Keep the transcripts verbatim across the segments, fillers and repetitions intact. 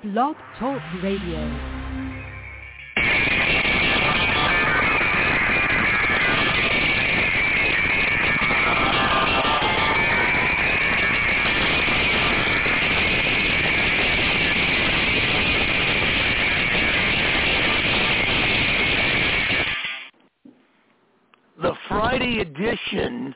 Blog Talk Radio. The Friday edition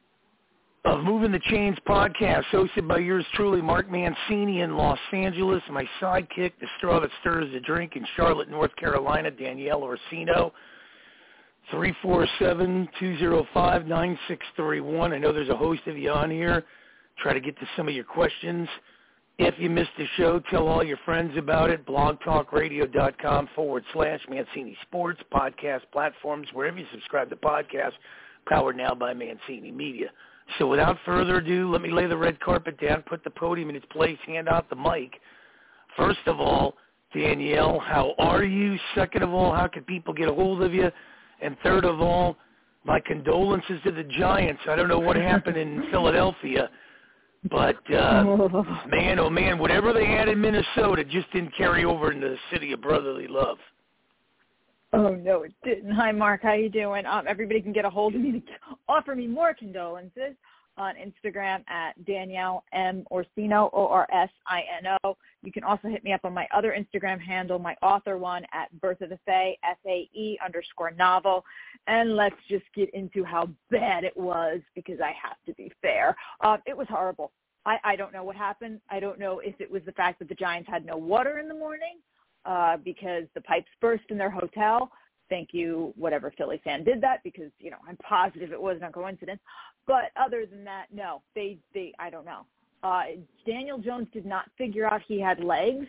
of Moving the Chains podcast, hosted by yours truly, Mark Mancini in Los Angeles, my sidekick, the straw that stirs the drink in Charlotte, North Carolina, Danielle Orsino, three four seven, two oh five, nine six three one. I know there's a host of you on here. Try to get to some of your questions. If you missed the show, tell all your friends about it. blogtalkradio.com forward slash Mancini Sports, podcast platforms, wherever you subscribe to podcasts, powered now by Mancini Media. So without further ado, let me lay the red carpet down, put the podium in its place, hand out the mic. First of all, Danielle, how are you? Second of all, how can people get a hold of you? And third of all, my condolences to the Giants. I don't know what happened in Philadelphia, but uh, man, oh man, whatever they had in Minnesota just didn't carry over into the city of brotherly love. Oh, no, it didn't. Hi, Mark. How you doing? Um, everybody can get a hold of me to offer me more condolences on Instagram at Danielle M. Orsino, O R S I N O. You can also hit me up on my other Instagram handle, my author one, at Birth of the Fae, F A E underscore novel. And let's just get into how bad it was, because I have to be fair. Um, it was horrible. I, I don't know what happened. I don't know if it was the fact that the Giants had no water in the morning, Uh, because the pipes burst in their hotel. Thank you, whatever Philly fan did that, because, you know, I'm positive it wasn't a coincidence. But other than that, no, they, they I don't know. Uh, Daniel Jones did not figure out he had legs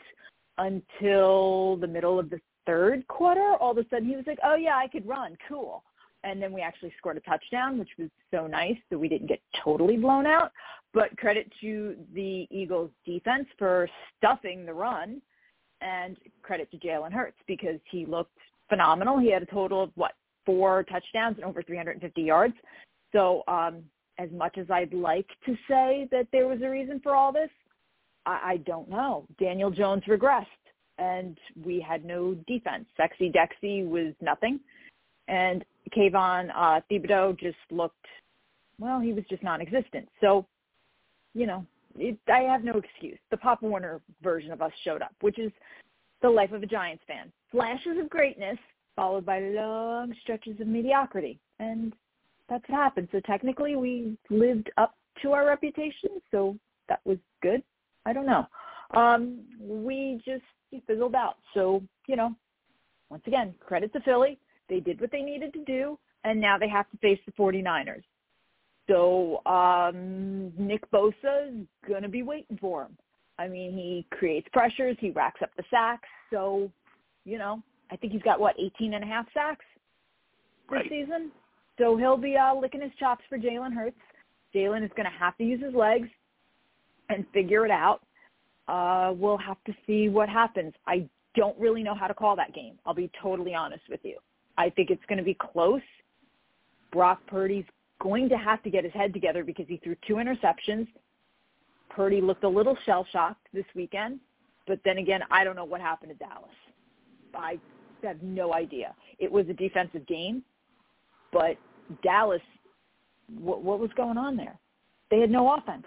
until the middle of the third quarter. All of a sudden he was like, oh, yeah, I could run. Cool. And then we actually scored a touchdown, which was so nice that we didn't get totally blown out. But credit to the Eagles' defense for stuffing the run. And credit to Jalen Hurts, because he looked phenomenal. He had a total of, what, four touchdowns and over three hundred fifty yards. So um, as much as I'd like to say that there was a reason for all this, I, I don't know. Daniel Jones regressed, and we had no defense. Sexy Dexy was nothing. And Kayvon uh, Thibodeau just looked, well, he was just non-existent. So, you know, It, I have no excuse. The Pop Warner version of us showed up, which is the life of a Giants fan. Flashes of greatness followed by long stretches of mediocrity. And that's what happened. So technically we lived up to our reputation, so that was good. I don't know. Um, we just fizzled out. So, you know, once again, credit to Philly. They did what they needed to do, and now they have to face the 49ers. So um, Nick Bosa is going to be waiting for him. I mean, he creates pressures. He racks up the sacks. So, you know, I think he's got, what, eighteen and a half sacks this Right. season? So he'll be uh, licking his chops for Jalen Hurts. Jalen is going to have to use his legs and figure it out. Uh, we'll have to see what happens. I don't really know how to call that game. I'll be totally honest with you. I think it's going to be close. Brock Purdy's going to have to get his head together because he threw two interceptions. Purdy looked a little shell-shocked this weekend, but then again, I don't know what happened to Dallas. I have no idea. It was a defensive game, but Dallas, what, what was going on there? They had no offense.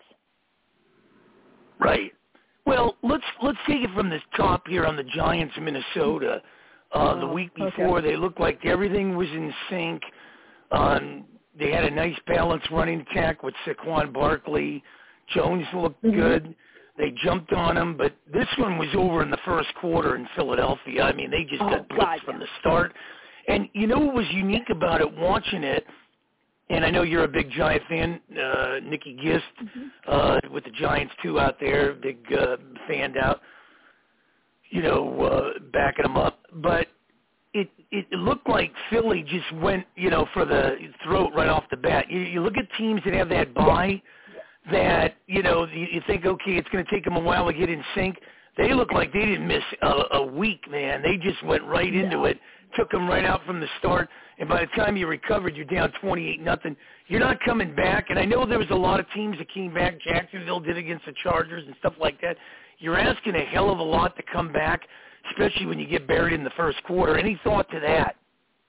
Well, let's let's take it from the top here on the Giants in Minnesota. Uh, oh, the week before, okay. They looked like everything was in sync. Um, they had a nice balanced running attack with Saquon Barkley. Jones looked mm-hmm. good. They jumped on him, but this one was over in the first quarter in Philadelphia. I mean, they just oh, got blitzed God, from yeah. the start. And you know what was unique about it, watching it, and I know you're a big Giant fan, uh, Nikki Gist, mm-hmm. uh, with the Giants, too, out there, big uh, fan out, you know, uh, backing them up. But it, it looked like Philly just went, you know, for the throat right off the bat. You, you look at teams that have that bye that, you know, you, you think, okay, it's going to take them a while to get in sync. They look like they didn't miss a, a week, man. They just went right no. into it, took them right out from the start, and by the time you recovered, you're down twenty-eight nothing. You're not coming back, and I know there was a lot of teams that came back. Jacksonville did against the Chargers and stuff like that. you're asking a hell of a lot to come back, especially when you get buried in the first quarter. Any thought to that?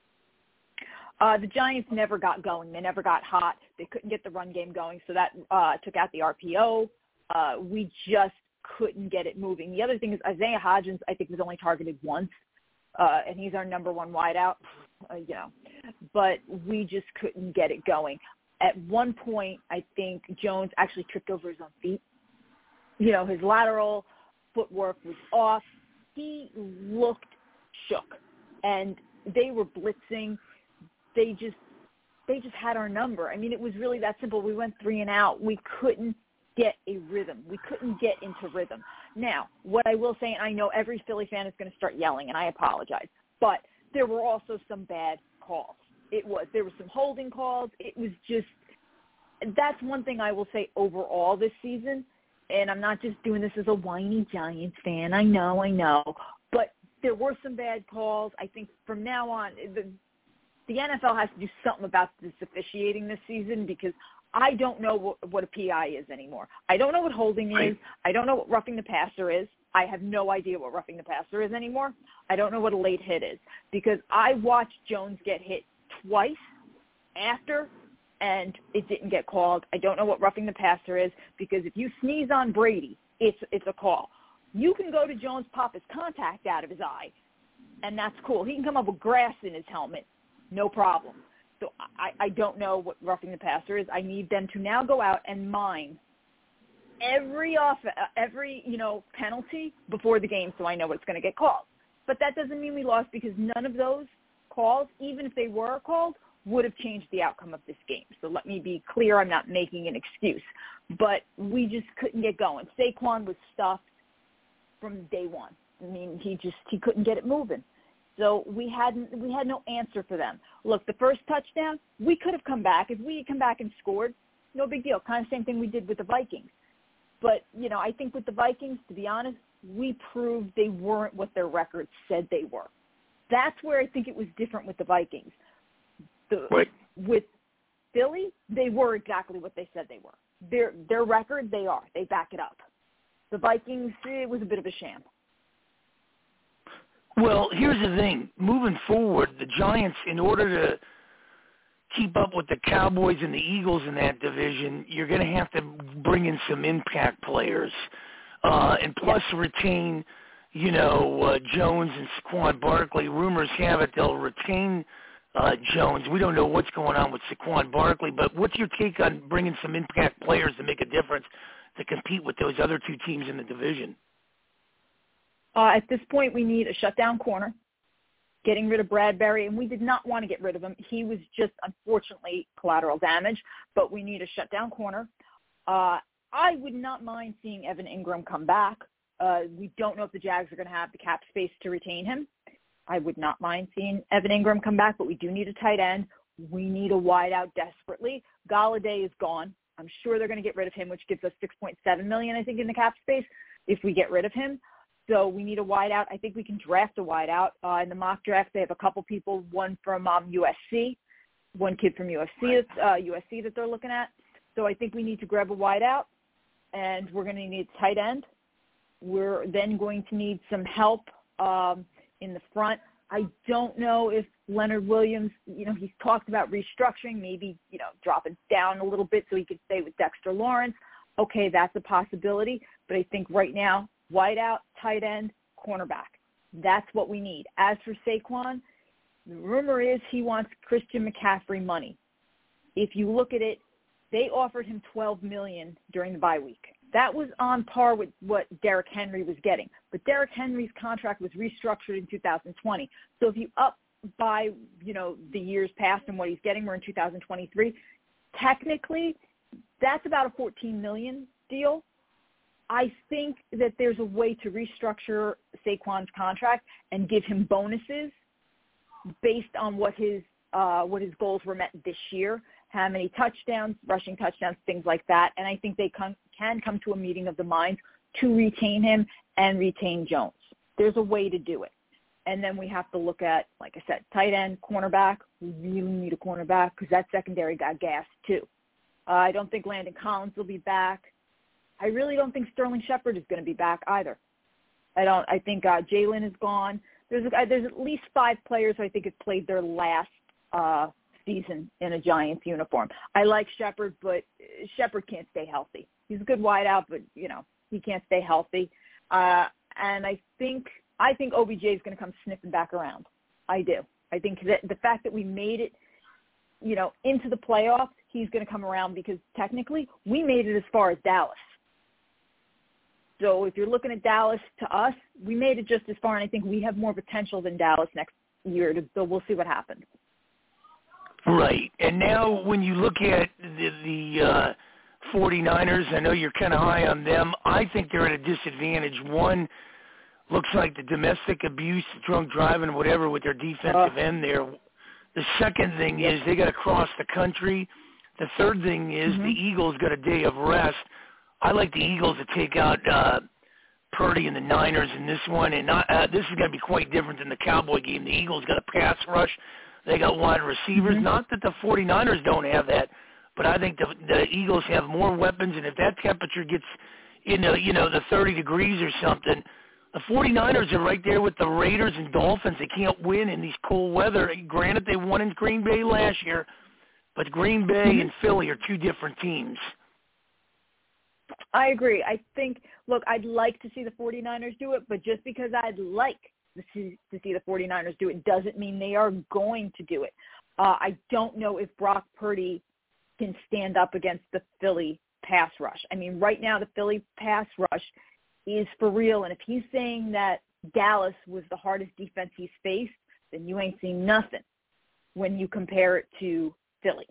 Uh, the Giants never got going. They never got hot. They couldn't get the run game going, so that uh, took out the R P O. Uh, we just couldn't get it moving. The other thing is Isaiah Hodgins, I think, was only targeted once, uh, and he's our number one wideout, uh, you know. But we just couldn't get it going. At one point, I think Jones actually tripped over his own feet. You know, his lateral footwork was off. He looked shook, and they were blitzing. They just they just had our number. I mean, it was really that simple. We went three and out. We couldn't get a rhythm. We couldn't get into rhythm. Now, what I will say, and I know every Philly fan is going to start yelling, and I apologize, but there were also some bad calls. It was. There were some holding calls. It was just – that's one thing I will say overall this season, and I'm not just doing this as a whiny Giants fan. I know, I know. But there were some bad calls. I think from now on, the, the N F L has to do something about this officiating this season because I don't know what, what a P I is anymore. I don't know what holding right. is. I don't know what roughing the passer is. I have no idea what roughing the passer is anymore. I don't know what a late hit is because I watched Jones get hit twice after, and it didn't get called. I don't know what roughing the passer is because if you sneeze on Brady, it's it's a call. You can go to Jones, pop his contact out of his eye, and that's cool. He can come up with grass in his helmet, no problem. So I, I don't know what roughing the passer is. I need them to now go out and mine every off every you know penalty before the game, so I know what's going to get called. But that doesn't mean we lost because none of those calls, even if they were called, would have changed the outcome of this game. So let me be clear, I'm not making an excuse. But we just couldn't get going. Saquon was stuffed from day one. I mean, he just he couldn't get it moving. So we hadn't we had no answer for them. Look, the first touchdown, we could have come back. If we had come back and scored, no big deal. Kind of same thing we did with the Vikings. But, you know, I think with the Vikings, to be honest, we proved they weren't what their record said they were. That's where I think it was different with the Vikings. The, right. With Philly, they were exactly what they said they were. Their their record, they are. They back it up. The Vikings, it was a bit of a sham. Well, here's the thing. Moving forward, the Giants, in order to keep up with the Cowboys and the Eagles in that division, you're going to have to bring in some impact players. Uh, and plus retain, you know, uh, Jones and Saquon Barkley. Rumors have it they'll retain uh, Jones. We don't know what's going on with Saquon Barkley, but what's your take on bringing some impact players to make a difference to compete with those other two teams in the division? Uh, at this point, we need a shutdown corner, getting rid of Bradbury, and we did not want to get rid of him. He was just, unfortunately, collateral damage, but we need a shutdown corner. Uh, I would not mind seeing Evan Ingram come back. Uh, we don't know if the Jags are going to have the cap space to retain him. I would not mind seeing Evan Ingram come back, but we do need a tight end. We need a wideout desperately. Galladay is gone. I'm sure they're going to get rid of him, which gives us six point seven million dollars, I think, in the cap space if we get rid of him. So we need a wideout. I think we can draft a wideout. Uh, in the mock draft, they have a couple people, one from um, U S C, one kid from U S C, uh, U S C that they're looking at. So I think we need to grab a wideout, and we're going to need a tight end. We're then going to need some help um, in the front. I don't know if Leonard Williams, you know, he's talked about restructuring, maybe, you know, dropping down a little bit so he could stay with Dexter Lawrence. Okay, that's a possibility. But I think right now, wideout, tight end, cornerback. That's what we need. As for Saquon, the rumor is he wants Christian McCaffrey money. If you look at it, they offered him twelve million dollars during the bye week. That was on par with what Derrick Henry was getting. But Derrick Henry's contract was restructured in two thousand twenty. So if you up by, you know, the years past and what he's getting, we're in two thousand twenty-three, technically that's about a fourteen million dollars deal. I think that there's a way to restructure Saquon's contract and give him bonuses based on what his uh, what his goals were met this year, how many touchdowns, rushing touchdowns, things like that. And I think they come, can come to a meeting of the minds to retain him and retain Jones. There's a way to do it. And then we have to look at, like I said, tight end, cornerback. We really need a cornerback because that secondary got gassed too. Uh, I don't think Landon Collins will be back. I really don't think Sterling Shepard is going to be back either. I don't. I think uh, Jalen is gone. There's uh, there's at least five players who I think have played their last uh, season in a Giants uniform. I like Shepard, but Shepard can't stay healthy. He's a good wideout, but you know he can't stay healthy. Uh, and I think I think O B J is going to come sniffing back around. I do. I think that the fact that we made it, you know, into the playoffs, he's going to come around because technically we made it as far as Dallas. So if you're looking at Dallas to us, we made it just as far, and I think we have more potential than Dallas next year. So we'll see what happens. Right. And now when you look at the, the uh, 49ers, I know you're kind of high on them. I think they're at a disadvantage. One, looks like the domestic abuse, drunk driving, whatever, with their defensive uh, end there. The second thing is they got to cross the country. The third thing is mm-hmm. the Eagles got a day of rest. I like the Eagles to take out uh, Purdy and the Niners in this one, and not, uh, this is going to be quite different than the Cowboy game. The Eagles got a pass rush. They got wide receivers. Mm-hmm. Not that the 49ers don't have that, but I think the, the Eagles have more weapons, and if that temperature gets into, you know, the thirty degrees or something, the 49ers are right there with the Raiders and Dolphins. They can't win in these cold weather. Granted, they won in Green Bay last year, but Green Bay mm-hmm. and Philly are two different teams. I agree. I think, look, I'd like to see the 49ers do it, but just because I'd like to see, to see the 49ers do it doesn't mean they are going to do it. Uh, I don't know if Brock Purdy can stand up against the Philly pass rush. I mean, right now the Philly pass rush is for real, and if he's saying that Dallas was the hardest defense he's faced, then you ain't seen nothing when you compare it to Philly.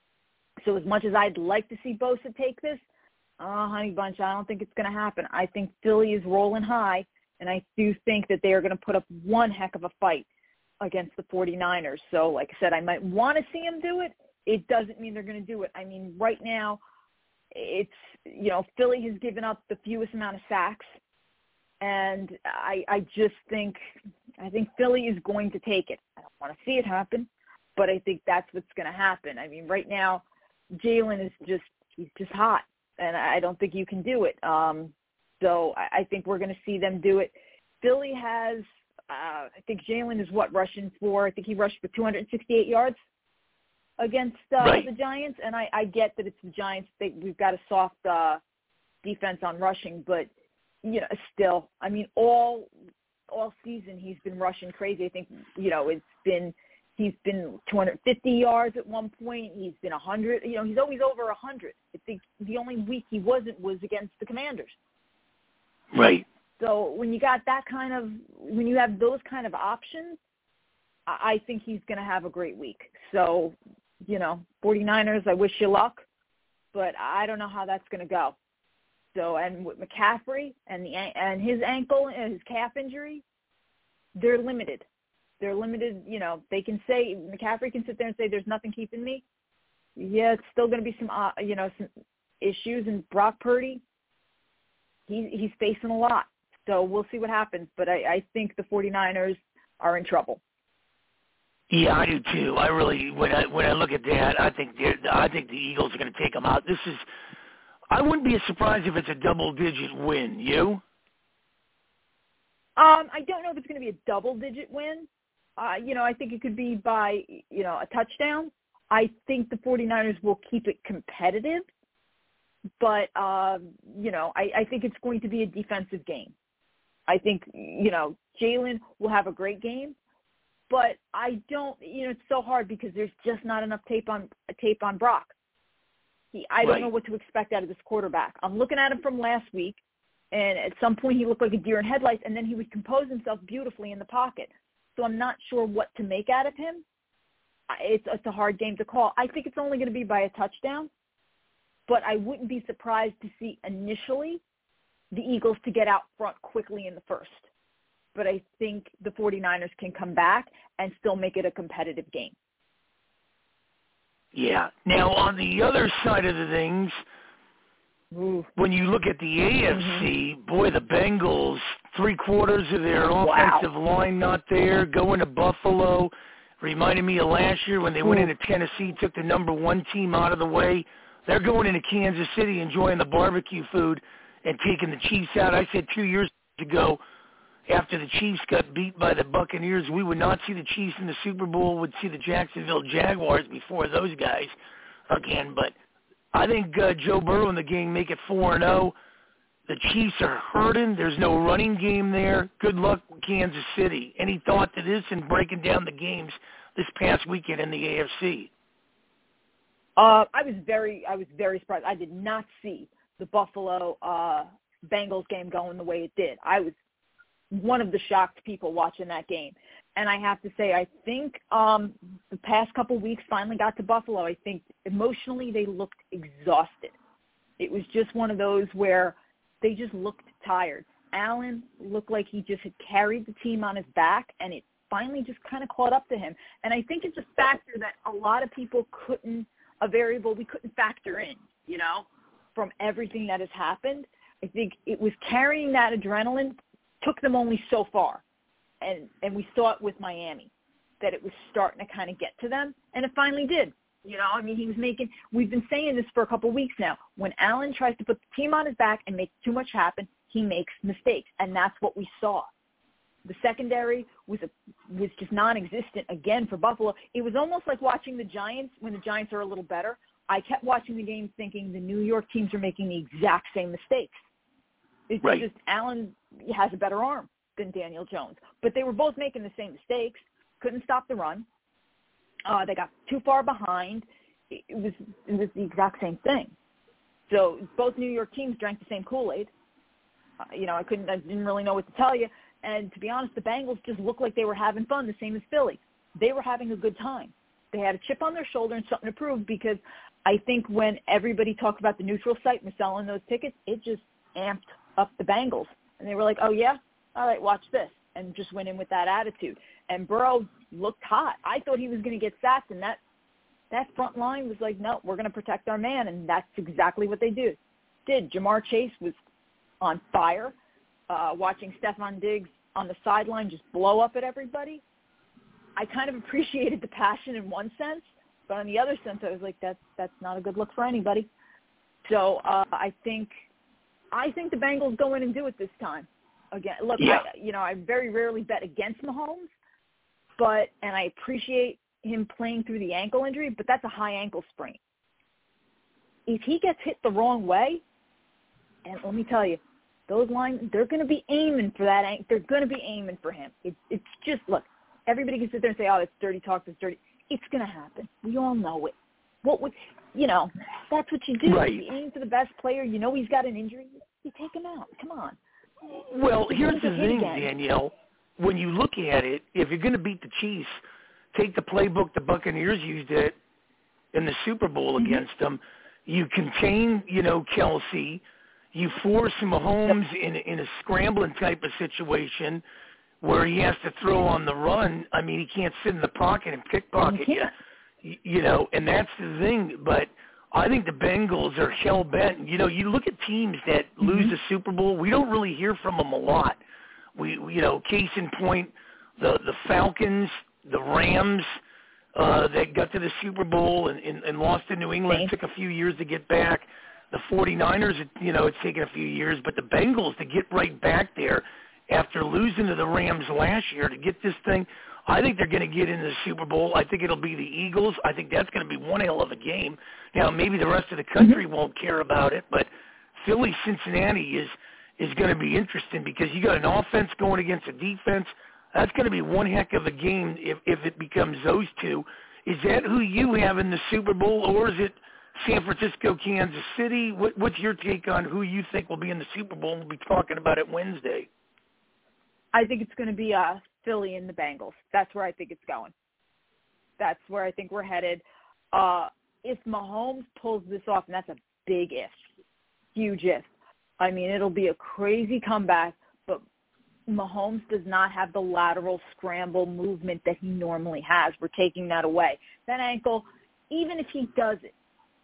So as much as I'd like to see Bosa take this, oh, honey bunch, I don't think it's going to happen. I think Philly is rolling high, and I do think that they are going to put up one heck of a fight against the 49ers. So, like I said, I might want to see them do it. It doesn't mean they're going to do it. I mean, right now, it's, you know, Philly has given up the fewest amount of sacks, and I, I just think, I think Philly is going to take it. I don't want to see it happen, but I think that's what's going to happen. I mean, right now, Jalen is just, he's just hot. And I don't think you can do it. Um, so I think we're going to see them do it. Philly has, uh, I think Jalen is what, rushing for, I think he rushed for two hundred sixty-eight yards against uh, right. the Giants. And I, I get that it's the Giants. They, we've got a soft uh, defense on rushing. But, you know, still, I mean, all all season he's been rushing crazy. I think, you know, it's been – he's been two hundred fifty yards at one point. He's been one hundred. You know, he's always over one hundred. I think the only week he wasn't was against the Commanders. Right. So when you got that kind of – when you have those kind of options, I think he's going to have a great week. So, you know, 49ers, I wish you luck, but I don't know how that's going to go. So, and with McCaffrey and the and his ankle and his calf injury, they're limited. They're limited, you know, they can say, McCaffrey can sit there and say there's nothing keeping me. Yeah, it's still going to be some, uh, you know, some issues. And Brock Purdy, he, he's facing a lot. So we'll see what happens. But I, I think the 49ers are in trouble. Yeah, I do too. I really, when I when I look at that, I think I think the Eagles are going to take them out. This is, I wouldn't be surprised if it's a double-digit win. You? Um, I don't know if it's going to be a double-digit win. Uh, you know, I think it could be by, you know, a touchdown. I think the 49ers will keep it competitive, but, uh, you know, I, I think it's going to be a defensive game. I think, you know, Jalen will have a great game, but I don't, you know, it's so hard because there's just not enough tape on tape on Brock. He, I don't right. know what to expect out of this quarterback. I'm looking at him from last week, and at some point he looked like a deer in headlights, and then he would compose himself beautifully in the pocket. So I'm not sure what to make out of him. It's, it's a hard game to call. I think it's only going to be by a touchdown, but I wouldn't be surprised to see initially the Eagles to get out front quickly in the first. But I think the 49ers can come back and still make it a competitive game. Yeah. Now, on the other side of the things, Ooh. when you look at the A F C, mm-hmm. boy, the Bengals, three quarters of their wow. offensive line not there, going to Buffalo. Reminded me of last year when they Ooh. went into Tennessee, took the number one team out of the way. They're going into Kansas City, enjoying the barbecue food and taking the Chiefs out. I said two years ago, after the Chiefs got beat by the Buccaneers, we would not see the Chiefs in the Super Bowl. We'd see the Jacksonville Jaguars before those guys again. But I think uh, Joe Burrow and the gang make it four and oh. The Chiefs are hurting. There's no running game there. Good luck, Kansas City. Any thought to this and breaking down the games this past weekend in the A F C? Uh, I was very, I was very surprised. I did not see the Buffalo uh, Bengals game going the way it did. I was one of the shocked people watching that game. And I have to say, I think um, the past couple weeks finally got to Buffalo. I think emotionally they looked exhausted. It was just one of those where they just looked tired. Allen looked like he just had carried the team on his back, and it finally just kind of caught up to him. And I think it's a factor that a lot of people couldn't, a variable we couldn't factor in, you know, from everything that has happened. I think it was carrying that adrenaline took them only so far. And and we saw it with Miami, that it was starting to kind of get to them, and it finally did. You know, I mean, he was making – we've been saying this for a couple of weeks now. When Allen tries to put the team on his back and make too much happen, he makes mistakes, and that's what we saw. The secondary was a, was just non-existent again for Buffalo. It was almost like watching the Giants when the Giants are a little better. I kept watching the game thinking the New York teams are making the exact same mistakes. It's right. just Allen has a better arm than Daniel Jones. But they were both making the same mistakes, couldn't stop the run. Uh, they got too far behind. It was, it was the exact same thing. So both New York teams drank the same Kool-Aid. Uh, you know, I couldn't, I didn't really know what to tell you. And to be honest, the Bengals just looked like they were having fun, the same as Philly. They were having a good time. They had a chip on their shoulder and something to prove, because I think when everybody talked about the neutral site and selling those tickets, it just amped up the Bengals. And they were like, oh, yeah? All right, watch this. And just went in with that attitude. And Burrow looked hot. I thought he was going to get sacked, and that that front line was like, no, we're going to protect our man, and that's exactly what they do. Did. Jamar Chase was on fire. Uh, watching Stephon Diggs on the sideline just blow up at everybody. I kind of appreciated the passion in one sense, but on the other sense, I was like, that's that's not a good look for anybody. So uh, I think I think the Bengals go in and do it this time. Again, look, yeah. I, you know, I very rarely bet against Mahomes, but and I appreciate him playing through the ankle injury, but that's a high ankle sprain. If he gets hit the wrong way, and let me tell you, those lines, they're going to be aiming for that. They're going to be aiming for him. It, it's just, look, everybody can sit there and say, oh, it's dirty talk, it's dirty. It's going to happen. We all know it. What would, you know, that's what you do. Right. You aim for the best player. You know he's got an injury. You take him out. Come on. Well, here's the thing, again. Danielle. When you look at it, if you're going to beat the Chiefs, take the playbook the Buccaneers used it in the Super Bowl mm-hmm. against them. You contain, you know, Kelsey. You force Mahomes in, in a scrambling type of situation where he has to throw on the run. I mean, he can't sit in the pocket and pickpocket you, you know, and that's the thing. But I think the Bengals are hell-bent. You know, you look at teams that mm-hmm. lose the Super Bowl, we don't really hear from them a lot. We, you know, case in point, the, the Falcons, the Rams, uh, that got to the Super Bowl and, and, and lost to New England. It took a few years to get back. The 49ers, you know, it's taken a few years. But the Bengals, to get right back there after losing to the Rams last year, to get this thing, I think they're going to get into the Super Bowl. I think it'll be the Eagles. I think that's going to be one hell of a game. Now, maybe the rest of the country mm-hmm. won't care about it, but Philly-Cincinnati is is going to be interesting because you got an offense going against a defense. That's going to be one heck of a game if, if it becomes those two. Is that who you have in the Super Bowl, or is it San Francisco, Kansas City? What, what's your take on who you think will be in the Super Bowl? We'll be talking about it Wednesday. I think it's going to be uh, Philly and the Bengals. That's where I think it's going. That's where I think we're headed. Uh, if Mahomes pulls this off, and that's a big if, huge if. I mean, it'll be a crazy comeback, but Mahomes does not have the lateral scramble movement that he normally has. We're taking that away. That ankle, even if he does it,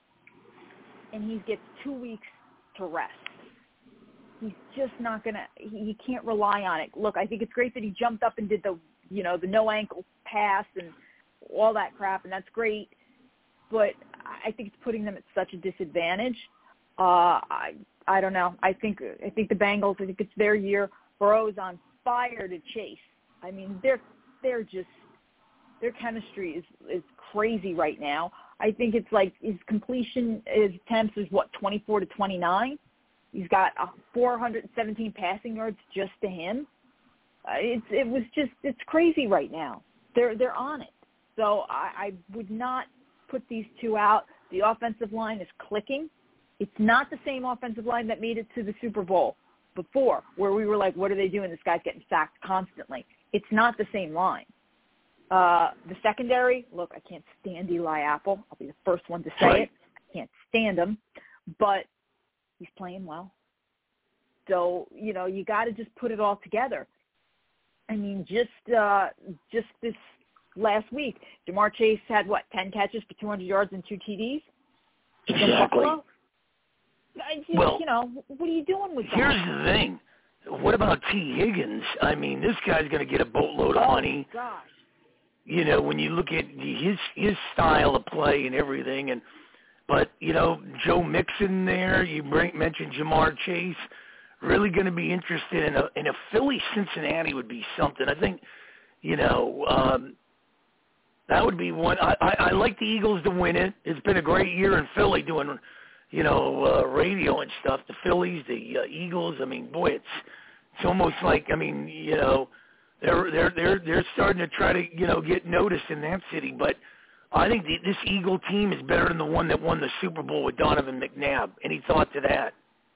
and he gets two weeks to rest, he's just not going to – he can't rely on it. Look, I think it's great that he jumped up and did the, you know, the no-ankle pass and all that crap, and that's great. But I think it's putting them at such a disadvantage. Uh, I I don't know. I think I think the Bengals. I think it's their year. Burrow's on fire to chase. I mean, they're they're just their chemistry is is crazy right now. I think it's like his completion, his attempts is what twenty-four to twenty-nine. He's got uh, four hundred seventeen passing yards just to him. Uh, it's it was just it's crazy right now. They're they're on it. So I, I would not put these two out. The offensive line is clicking. It's not the same offensive line that made it to the Super Bowl before, where we were like, what are they doing? This guy's getting sacked constantly. It's not the same line. Uh, the secondary, look, I can't stand Eli Apple. I'll be the first one to say right. it. I can't stand him, but he's playing well. So, you know, you got to just put it all together. I mean, just uh, just this last week, Jamar Chase had, what, ten catches for two hundred yards and two T Ds? Exactly. I just, well, you know, what are you doing with that? Here's the thing. What about T. Higgins? I mean, this guy's going to get a boatload of oh, money. Gosh. You know, when you look at his his style of play and everything, and but you know, Joe Mixon there. You bring, mentioned Jamar Chase. Really going to be interested in a in a Philly Cincinnati would be something. I think, you know, um, that would be one. I, I, I like the Eagles to win it. It's been a great year in Philly doing, you know, uh, radio and stuff. The Phillies, the uh, Eagles. I mean, boy, it's it's almost like I mean, you know, they're they're they're they're starting to try to you know get noticed in that city. But I think the, this Eagle team is better than the one that won the Super Bowl with Donovan McNabb. Any thought to that?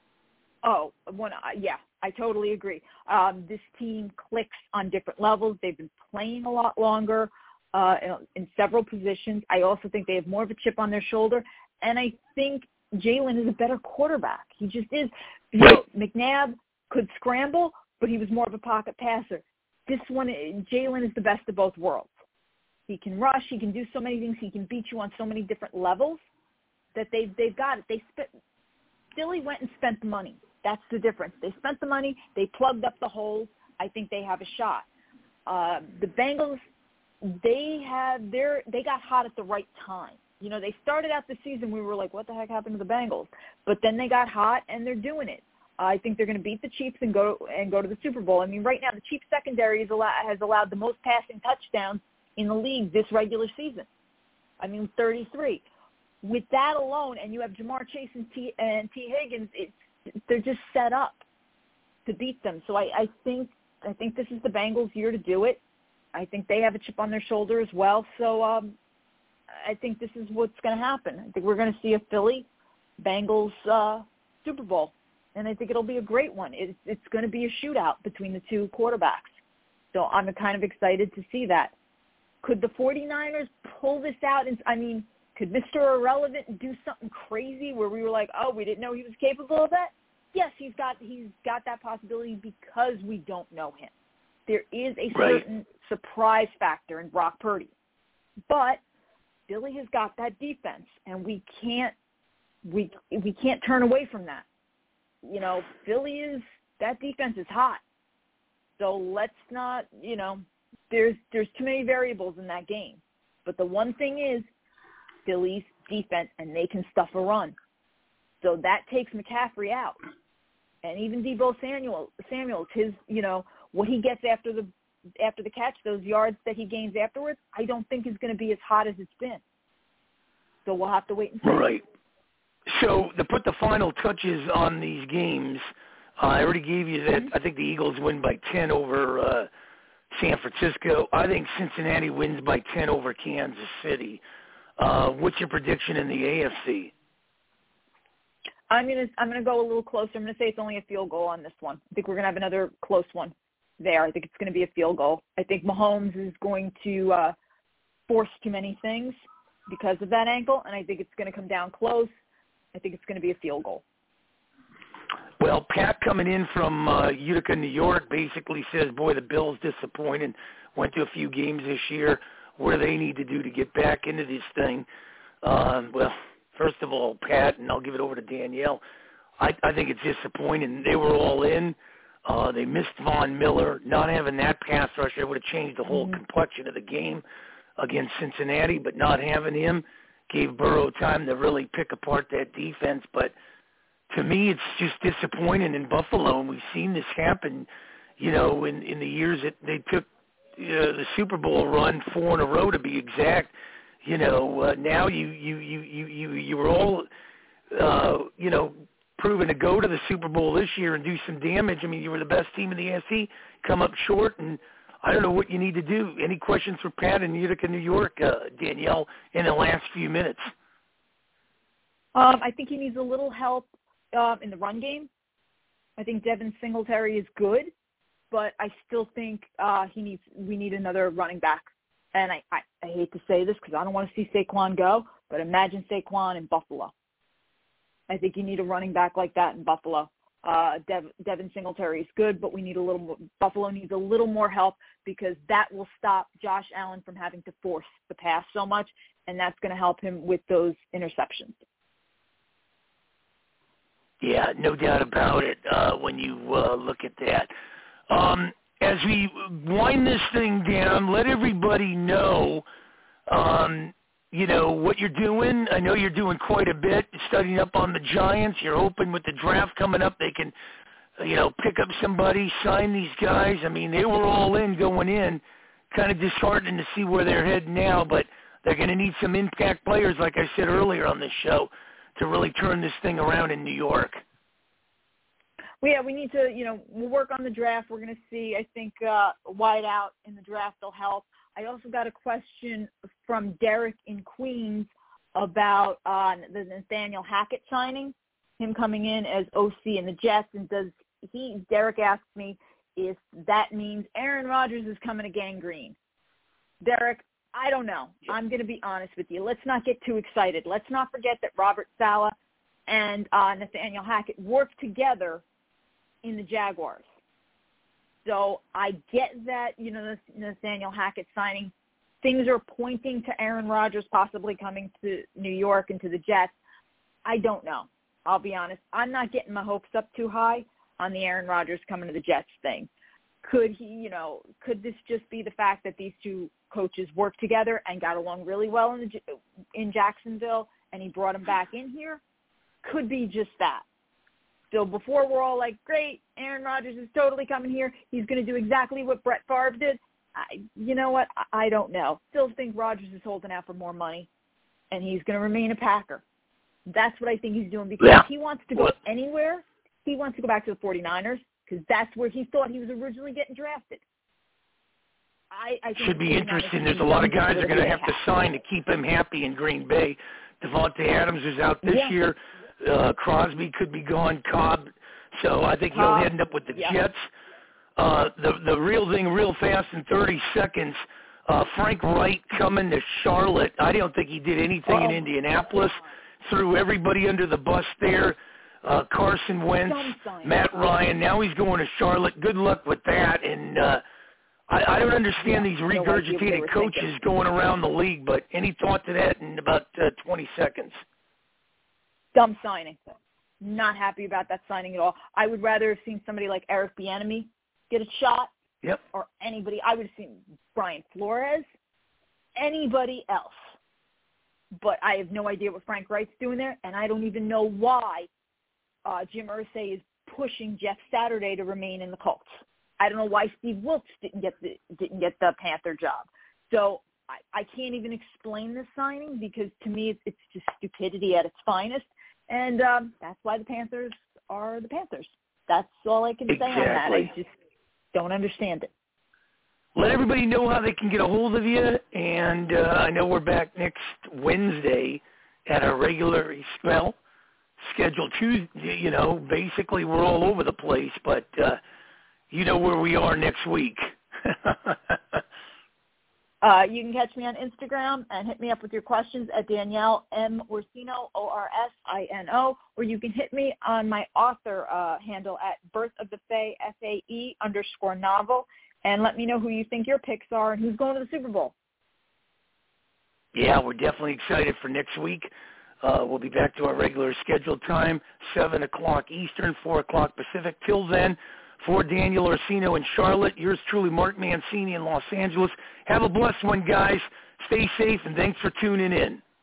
Oh, one, uh, yeah, I totally agree. Um, this team clicks on different levels. They've been playing a lot longer uh, in, in several positions. I also think they have more of a chip on their shoulder, and I think Jalen is a better quarterback. He just is. You know, McNabb could scramble, but he was more of a pocket passer. This one, Jalen is the best of both worlds. He can rush. He can do so many things. He can beat you on so many different levels that they've, they've got it. They spent, Philly went and spent the money. That's the difference. They spent the money. They plugged up the holes. I think they have a shot. Uh, the Bengals, they had their, they got hot at the right time. You know, they started out the season, we were like, what the heck happened to the Bengals? But then they got hot, and they're doing it. Uh, I think they're going to beat the Chiefs and go and go to the Super Bowl. I mean, right now, the Chiefs secondary is allow, has allowed the most passing touchdowns in the league this regular season. I mean, thirty-three. With that alone, and you have Jamar Chase and T, and T. Higgins, it's, they're just set up to beat them. So I, I think I think this is the Bengals' year to do it. I think they have a chip on their shoulder as well. So um, I think this is what's going to happen. I think we're going to see a Philly Bengals uh, Super Bowl, and I think it'll be a great one. It's, it's going to be a shootout between the two quarterbacks. So I'm kind of excited to see that. Could the 49ers pull this out? And I mean, could Mister Irrelevant do something crazy where we were like, oh, we didn't know he was capable of that? Yes, he's got he's got that possibility because we don't know him. There is a right. certain surprise factor in Brock Purdy. But Philly has got that defense, and we can't we we can't turn away from that. You know, Philly is that defense is hot. So let's not, you know, there's there's too many variables in that game. But the one thing is Philly's defense, and they can stuff a run. So that takes McCaffrey out. And even Deebo Samuel, Samuels, his, you know, what he gets after the after the catch, those yards that he gains afterwards, I don't think is going to be as hot as it's been. So we'll have to wait and see. Right. So to put the final touches on these games, uh, I already gave you that. I think the Eagles win by ten over uh, San Francisco. I think Cincinnati wins by ten over Kansas City. Uh, what's your prediction in the A F C? I'm gonna I'm gonna go a little closer. I'm gonna say it's only a field goal on this one. I think we're gonna have another close one there. I think it's gonna be a field goal. I think Mahomes is going to uh, force too many things because of that ankle, and I think it's gonna come down close. I think it's gonna be a field goal. Well, Pat coming in from uh, Utica, New York, basically says, boy, the Bills disappointed. Went to a few games this year. What do they need to do to get back into this thing? Um, well, first of all, Pat, and I'll give it over to Danielle, I, I think it's disappointing. They were all in. Uh, they missed Von Miller. Not having that pass rusher would have changed the whole mm-hmm. complexion of the game against Cincinnati, but not having him, gave Burrow time to really pick apart that defense. But to me, it's just disappointing in Buffalo, and we've seen this happen, you know, in, in the years that they took uh, the Super Bowl run, four in a row to be exact. You know, uh, now you, you, you, you, you, you were all, uh, you know, proven to go to the Super Bowl this year and do some damage. I mean, you were the best team in the A F C, come up short, and I don't know what you need to do. Any questions for Pat in Utica, New York, uh, Danielle, in the last few minutes? Um, I think he needs a little help uh, in the run game. I think Devin Singletary is good, but I still think uh, he needs. we need another running back. And I, I, I hate to say this because I don't want to see Saquon go, but imagine Saquon in Buffalo. I think you need a running back like that in Buffalo. Uh, Dev, Devin Singletary is good, but we need a little more, Buffalo needs a little more help because that will stop Josh Allen from having to force the pass so much, and that's going to help him with those interceptions. Yeah, no doubt about it uh, when you uh, look at that. Um, as we wind this thing down, let everybody know, um, you know, what you're doing. I know you're doing quite a bit, studying up on the Giants. You're open with the draft coming up. They can, you know, pick up somebody, sign these guys. I mean, they were all in going in, kind of disheartening to see where they're heading now, but they're going to need some impact players, like I said earlier on this show, to really turn this thing around in New York. Well, yeah, we need to, you know, we'll work on the draft. We're going to see, I think, uh, wide out in the draft will help. I also got a question from Derek in Queens about uh, the Nathaniel Hackett signing, him coming in as O C in the Jets. And does he, Derek asked me if that means Aaron Rodgers is coming to Gang Green. Derek, I don't know. I'm going to be honest with you. Let's not get too excited. Let's not forget that Robert Saleh and uh, Nathaniel Hackett worked together in the Jaguars. So I get that, you know, Nathaniel Hackett signing. Things are pointing to Aaron Rodgers possibly coming to New York and to the Jets. I don't know. I'll be honest. I'm not getting my hopes up too high on the Aaron Rodgers coming to the Jets thing. Could he, you know, could this just be the fact that these two coaches worked together and got along really well in the, in Jacksonville and he brought him back in here? Could be just that. So before we're all like, great, Aaron Rodgers is totally coming here. He's going to do exactly what Brett Favre did. I, you know what? I, I don't know. Still think Rodgers is holding out for more money, and he's going to remain a Packer. That's what I think he's doing because yeah. if he wants to go anywhere, he wants to go back to the forty-niners because that's where he thought he was originally getting drafted. I, I think Should be interesting. There's a lot of guys that are going to have to sign to keep him happy in Green Bay. Devontae Adams is out this yeah. year. Uh, Crosby could be gone, Cobb. So I think he'll Cobb. end up with the yeah. Jets. Uh, the the real thing, real fast in thirty seconds, uh, Frank Wright coming to Charlotte. I don't think he did anything oh. in Indianapolis. Threw everybody under the bus there. Uh, Carson Wentz, Matt Ryan. Now he's going to Charlotte. Good luck with that. And uh, I, I don't understand yeah. these regurgitated no coaches thinking. going around the league, but any thought to that in about uh, twenty seconds? Dumb signing. Not happy about that signing at all. I would rather have seen somebody like Eric Bieniemy get a shot. Yep. Or anybody. I would have seen Brian Flores. Anybody else. But I have no idea what Frank Wright's doing there, and I don't even know why uh, Jim Irsay is pushing Jeff Saturday to remain in the Colts. I don't know why Steve Wilkes didn't get the didn't get the Panther job. So I, I can't even explain this signing because to me it's, it's just stupidity at its finest. And um, that's why the Panthers are the Panthers. That's all I can exactly. say on that. I just don't understand it. Let everybody know how they can get a hold of you. And uh, I know we're back next Wednesday at our regular spell. Scheduled Tuesday, you know, basically we're all over the place. But uh, you know where we are next week. Uh, you can catch me on Instagram and hit me up with your questions at Danielle M. Orsino, O R S I N O, or you can hit me on my author uh, handle at Birth of the Fae, F A E underscore novel, and let me know who you think your picks are and who's going to the Super Bowl. Yeah, we're definitely excited for next week. Uh, we'll be back to our regular scheduled time, seven o'clock Eastern, four o'clock Pacific. Till then, for Daniel Orsino in Charlotte, yours truly, Mark Mancini in Los Angeles. Have a blessed one, guys. Stay safe, and thanks for tuning in.